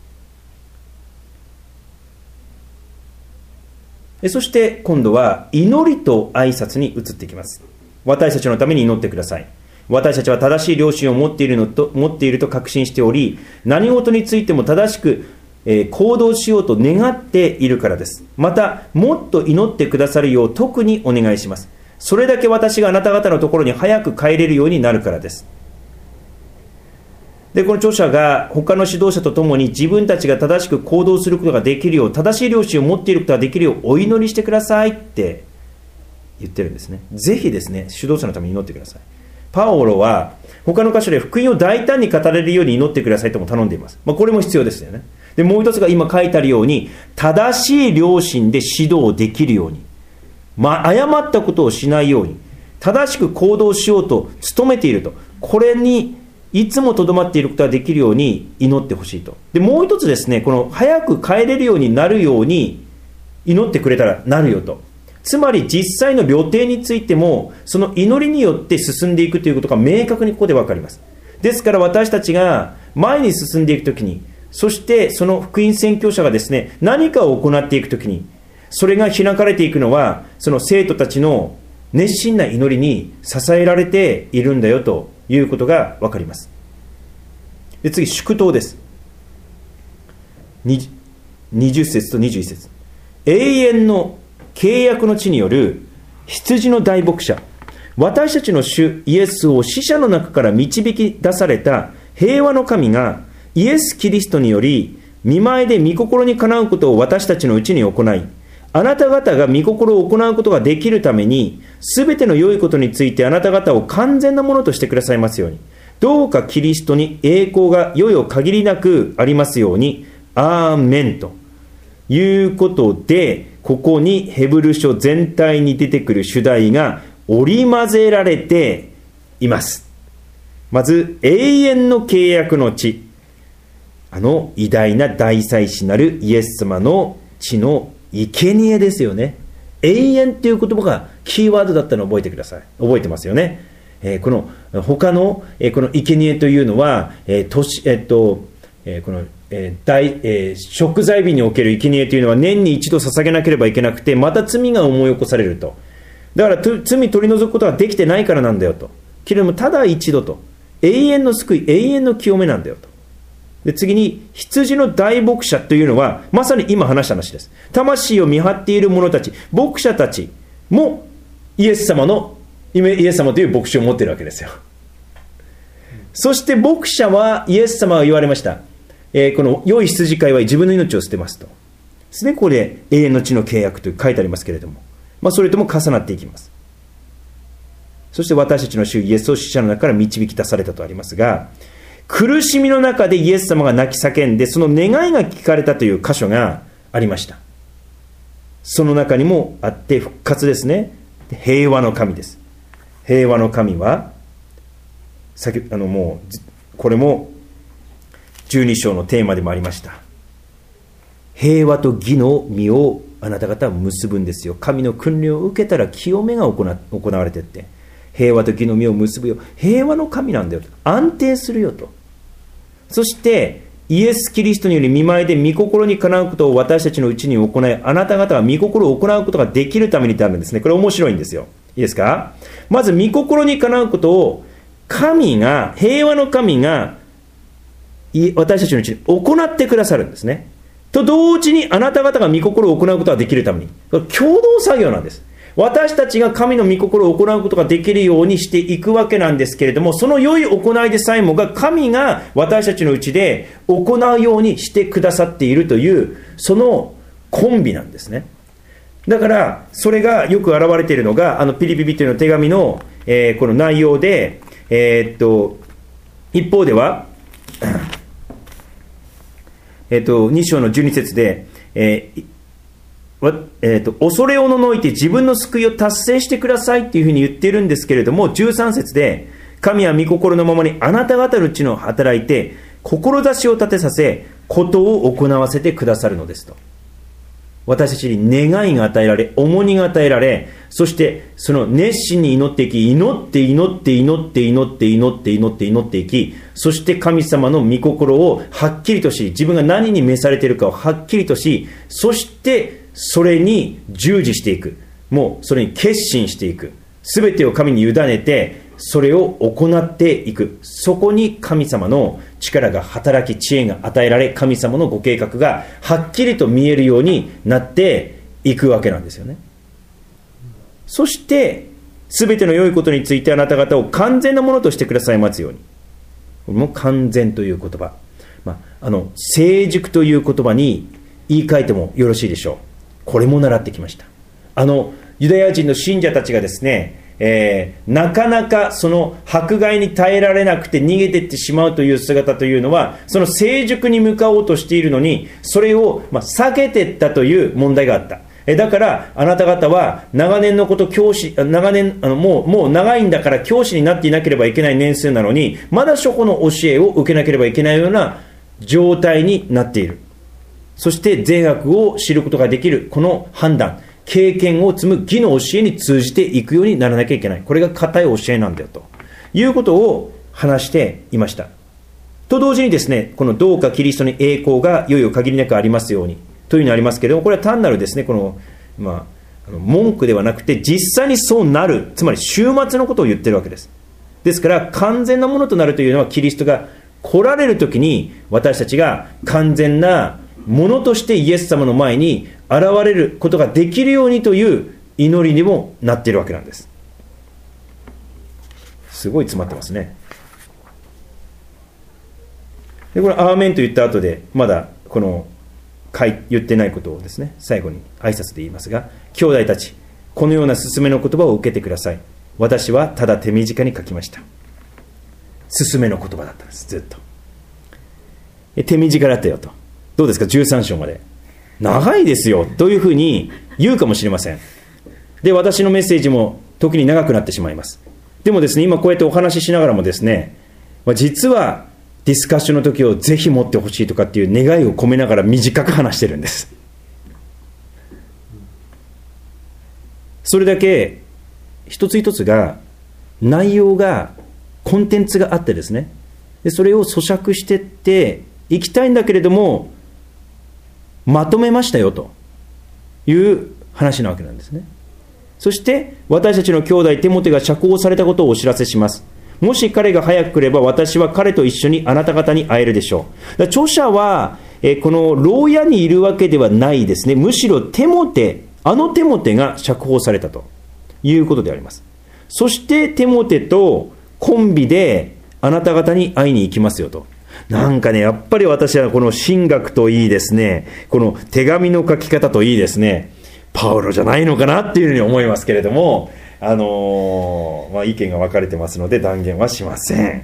そして今度は祈りと挨拶に移っていきます。私たちのために祈ってください。私たちは正しい良心を持っているのと持っていると確信しており、何事についても正しく、えー、行動しようと願っているからです。またもっと祈ってくださるよう特にお願いします。それだけ私があなた方のところに早く帰れるようになるからです。で、この著者が他の指導者とともに自分たちが正しく行動することができるよう、正しい良心を持っていることができるようお祈りしてくださいって言ってるんですね。ぜひですね、指導者のために祈ってください。パオロは他の箇所で福音を大胆に語れるように祈ってくださいとも頼んでいます。まあ、これも必要ですよね。で、もう一つが今書いてあるように、正しい良心で指導できるように、まあ、誤ったことをしないように、正しく行動しようと努めていると、これにいつもとどまっていることができるように祈ってほしいと。で、もう一つですね、この早く帰れるようになるように祈ってくれたらなるよと。つまり実際の旅程についてもその祈りによって進んでいくということが明確にここで分かります。ですから私たちが前に進んでいくときに、そしてその福音宣教者がですね、何かを行っていくときに、それが開かれていくのはその生徒たちの熱心な祈りに支えられているんだよということが分かります。で、次、祝祷です。にじゅっ節とにじゅういち節。永遠の契約の地による羊の大牧者、私たちの主イエスを死者の中から導き出された平和の神がイエス・キリストにより御前で御心にかなうことを私たちのうちに行い、あなた方が御心を行うことができるために、すべての良いことについてあなた方を完全なものとしてくださいますように、どうかキリストに栄光がよよ限りなくありますように、アーメンということで、ここにヘブル書全体に出てくる主題が織り交ぜられています。まず、永遠の契約の地、あの偉大な大祭司なるイエス様の地の生贄ですよね。永遠という言葉がキーワードだったのを覚えてください。覚えてますよね。えー、この他の、えー、この生贄というのは、えー年えー、っとえー、この、えー大えー、贖罪日における生贄というのは年に一度捧げなければいけなくて、また罪が思い起こされると。だから罪取り除くことができてないからなんだよと。けれどもただ一度と、永遠の救い、永遠の清めなんだよと。で、次に羊の大牧者というのはまさに今話した話です。魂を見張っている者たち、牧者たちもイエス様のイエス様という牧師を持っているわけですよ。そして牧者はイエス様は言われました、えー、この良い羊飼いは自分の命を捨てますとですね。ここで永遠の地の契約と書いてありますけれども、まあ、それとも重なっていきます。 そして私たちの主イエスを死者の中から導き出されたとありますが、苦しみの中でイエス様が泣き叫んで、その願いが聞かれたという箇所がありました。その中にもあって復活ですね。平和の神です。平和の神は先あのもうこれもじゅうに章のテーマでもありました。平和と義の実をあなた方は結ぶんですよ。神の訓練を受けたら清めが行われていって、平和と義の実を結ぶよ。平和の神なんだよと。安定するよと。そしてイエス・キリストにより見舞いで御心にかなうことを私たちのうちに行い、あなた方が御心を行うことができるためにってあるんですね。これ面白いんですよ。いいですか。まず御心にかなうことを神が、平和の神が私たちのうちに行ってくださるんですね。と同時にあなた方が御心を行うことができるために、共同作業なんです。私たちが神の御心を行うことができるようにしていくわけなんですけれども、その良い行いでさえもが神が私たちのうちで行うようにしてくださっているという、そのコンビなんですね。だからそれがよく表れているのが、あのピリピ人への手紙の、えー、この内容で、えー、っと一方ではえっとに章のじゅうに節で、えーえー、と恐れおののいて自分の救いを達成してくださいっていうふうに言っているんですけれども、じゅうさん節で神は御心のままにあなた方のうちの働いて志を立てさせことを行わせてくださるのですと。私たちに願いが与えられ、重荷が与えられ、そしてその熱心に祈っていき、祈って祈って祈って祈って祈って祈って祈っていき、そして神様の御心をはっきりとし、自分が何に召されているかをはっきりとし、そしてそれに従事していく、もうそれに決心していく、すべてを神に委ねてそれを行っていく。そこに神様の力が働き、知恵が与えられ、神様のご計画がはっきりと見えるようになっていくわけなんですよね。そしてすべての良いことについてあなた方を完全なものとしてくださいますように。これも完全という言葉、まあ、あの成熟という言葉に言い換えてもよろしいでしょう。これも習ってきました。あのユダヤ人の信者たちがですね、えー、なかなかその迫害に耐えられなくて逃げていってしまうという姿というのは、その成熟に向かおうとしているのにそれをまあ避けていったという問題があった。えだからあなた方は長年のこと教師長年あのもうもう長いんだから教師になっていなければいけない年数なのに、まだ初歩の教えを受けなければいけないような状態になっている。そして善悪を知ることができるこの判断、経験を積む義の教えに通じていくようにならなきゃいけない。これが固い教えなんだよということを話していました。と同時にですね、このどうかキリストに栄光がいよいよ限りなくありますようにというのがありますけれども、これは単なるですね、この、まあ、あの文句ではなくて実際にそうなる、つまり終末のことを言ってるわけです。ですから完全なものとなるというのは、キリストが来られるときに私たちが完全なものとしてイエス様の前に現れることができるようにという祈りにもなっているわけなんです。すごい詰まってますね。でこれアーメンと言った後でまだこの言ってないことをですね、最後に挨拶で言いますが、兄弟たち、このような勧めの言葉を受けてください。私はただ手短に書きました。勧めの言葉だったんです。ずっと手短だったよと。どうですか、じゅうさん章まで長いですよというふうに言うかもしれません。で私のメッセージも時に長くなってしまいます。でもですね、今こうやってお話ししながらもですね、実はディスカッションの時をぜひ持ってほしいとかっていう願いを込めながら短く話してるんです。それだけ一つ一つが内容がコンテンツがあってですね、でそれを咀嚼してっていきたいんだけれども、まとめましたよという話なわけなんですね。そして私たちの兄弟テモテが釈放されたことをお知らせします。もし彼が早く来れば私は彼と一緒にあなた方に会えるでしょう。だ著者はえこの牢屋にいるわけではないですね。むしろテモテ、あのテモテが釈放されたということであります。そしてテモテとコンビであなた方に会いに行きますよと。なんかね、やっぱり私はこの神学といいですね、この手紙の書き方といいですね、パウロじゃないのかなっていうふうに思いますけれども、 あのーまあ、意見が分かれてますので断言はしません。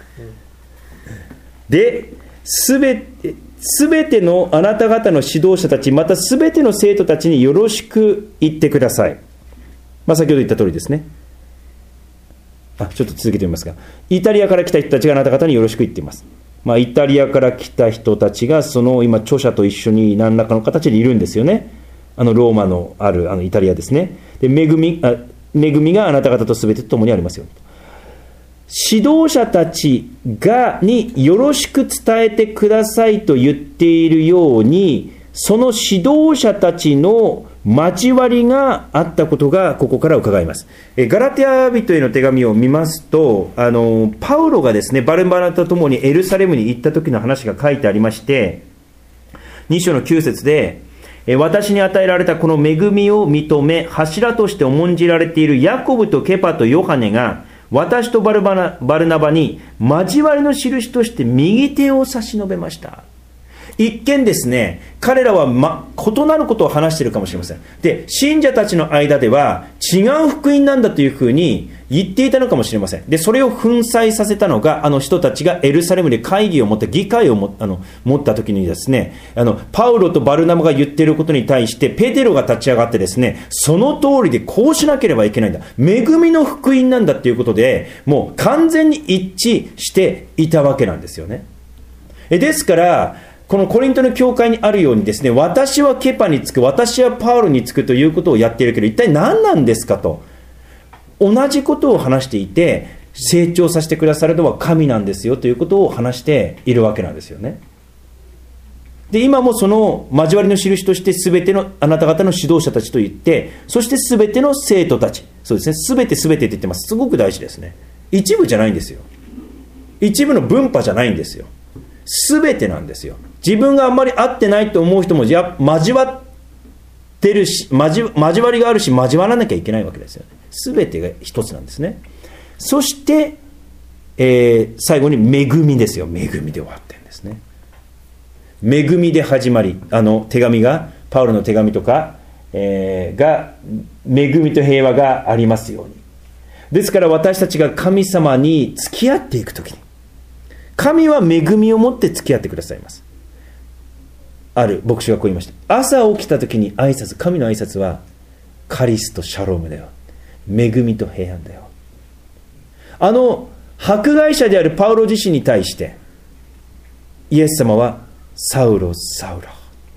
で、すべてすべてのあなた方の指導者たち、またすべての生徒たちによろしく言ってください。まあ、先ほど言った通りですね。あ、ちょっと続けてみますが、イタリアから来た人たちがあなた方によろしく言っています。まあ、イタリアから来た人たちがその今著者と一緒に何らかの形でいるんですよね。あのローマのあるあのイタリアですね。で、恵み、あ、恵みがあなた方とすべてと共にありますよ。指導者たちがによろしく伝えてくださいと言っているように、その指導者たちの交わりがあったことがここから伺います。えガラテヤ人への手紙を見ますと、あのパウロがですね、バルバナと共にエルサレムに行った時の話が書いてありまして、に章のきゅう節で、私に与えられたこの恵みを認め、柱として重んじられているヤコブとケパとヨハネが、私とバルバナ、バルナバに交わりの印として右手を差し伸べました。一見ですね、彼らは、ま、異なることを話しているかもしれません。で、信者たちの間では違う福音なんだというふうに言っていたのかもしれません。で、それを粉砕させたのが、あの人たちがエルサレムで会議を持って、議会をもあの持った時にですね、あのパウロとバルナバが言っていることに対してペテロが立ち上がってですね、その通りでこうしなければいけないんだ、恵みの福音なんだということで、もう完全に一致していたわけなんですよね。えですからこのコリントの教会にあるようにですね、私はケパにつく、私はパウロにつくということをやっているけど、一体何なんですかと、同じことを話していて、成長させてくださるのは神なんですよということを話しているわけなんですよね。で、今もその交わりの印として全てのあなた方の指導者たちと言って、そして全ての生徒たち、そうですね、全て全てって言ってます。すごく大事ですね。一部じゃないんですよ。一部の分派じゃないんですよ。全てなんですよ。自分があんまり合ってないと思う人も、や交わってるし、交、交わりがあるし、交わらなきゃいけないわけですよね。全てが一つなんですね。そして、えー、最後に恵みですよ。恵みで終わってるんですね。恵みで始まり、あの手紙が、パウロの手紙とか、えー、が、恵みと平和がありますように。ですから私たちが神様に付き合っていくときに、神は恵みを持って付き合ってくださいます。ある牧師がこう言いました。朝起きたときに挨拶、神の挨拶はカリスとシャロームだよ。恵みと平安だよ。あの迫害者であるパウロ自身に対してイエス様はサウロサウロ、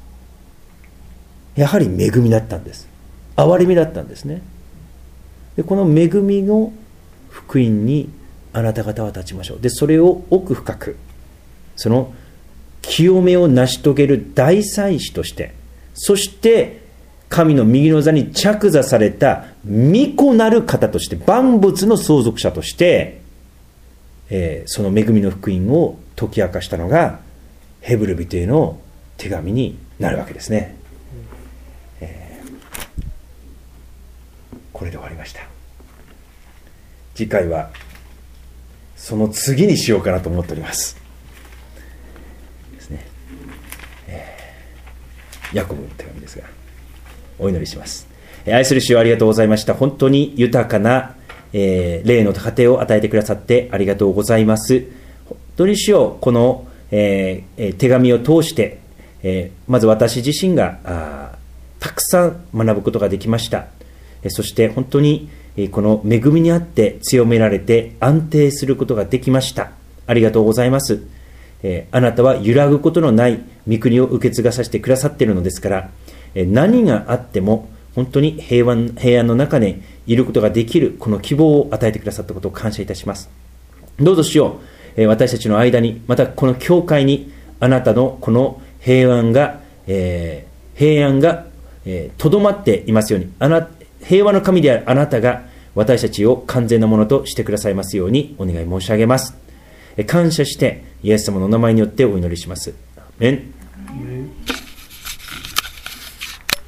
やはり恵みだったんです。憐れみだったんですね。でこの恵みの福音にあなた方は立ちましょう。でそれを奥深く、その清めを成し遂げる大祭司として、そして神の右の座に着座された御子なる方として、万物の相続者として、えー、その恵みの福音を解き明かしたのがヘブル人への手紙になるわけですね。えー、これで終わりました。次回はその次にしようかなと思っておりますですね。えー、ヤコブの手紙ですが、お祈りします。愛する主よ、ありがとうございました。本当に豊かな、えー、霊の糧を与えてくださってありがとうございます。本当に主よ、この、えー、手紙を通して、えー、まず私自身があたくさん学ぶことができました。えー、そして本当にこの恵みにあって強められて安定することができました。ありがとうございます。えー、あなたは揺らぐことのない御国を受け継がさせてくださっているのですから、えー、何があっても本当に平和、平安の中でいることができるこの希望を与えてくださったことを感謝いたします。どうぞ主よ、えー、私たちの間に、またこの教会にあなたのこの平安が、えー、平安がとど、えー、まっていますように、あな平和の神であるあなたが私たちを完全なものとしてくださいますようにお願い申し上げます。感謝してイエス様のお名前によってお祈りします。アーメン。